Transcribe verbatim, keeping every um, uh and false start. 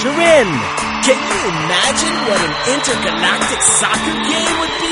to win. Can you imagine what an intergalactic soccer game would be?